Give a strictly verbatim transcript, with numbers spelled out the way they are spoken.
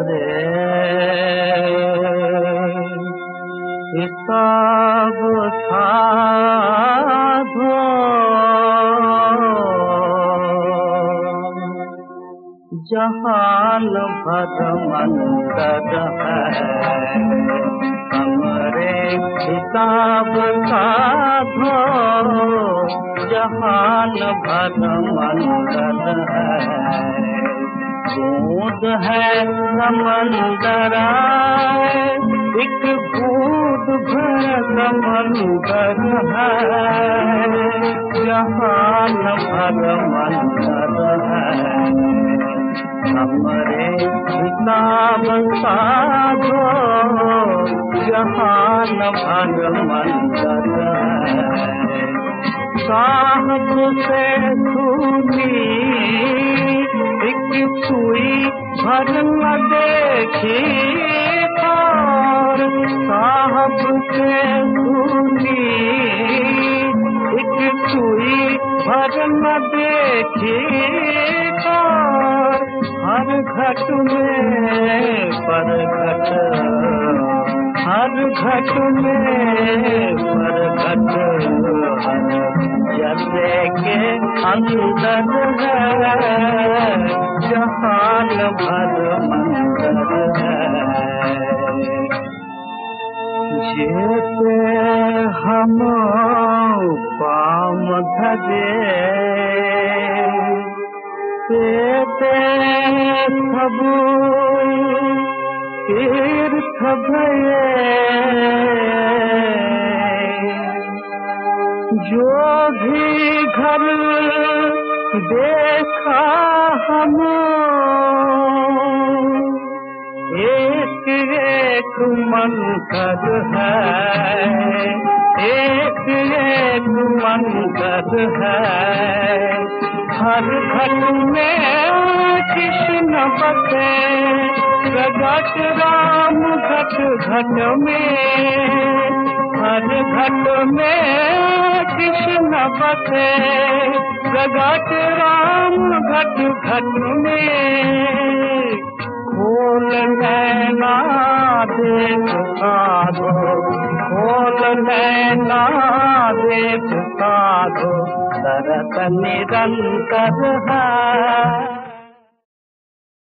रे हिसाब साधो जहान भर मंतर है हमरे हिसाब साधो जहान भर मंतर है बूंद है समंदर एक बूंद भर समंदर है जहान भर मंतर है हमरे हिसाब साधो जहान भर मंतर है साहब से सुनी एक सुई भर न देखी और साहब से सुनी एक सुई भर न देखी और हर घट में पर घट हर घट में पर घट जले के अंदर है जहान भर मंतर है जेते हम पाम धरे तेते सब तीर्थ भये जो भी घर देखा हम एक एक मंतर है एक एक मंतर है हर घट में कृष्ण बसे प्रगट राम घट घट में हर घट में कृष्ण बसे प्रगट राम घट घट में खोल नैना देख साधो खोल नैना देख साधो दरस निरंतर है।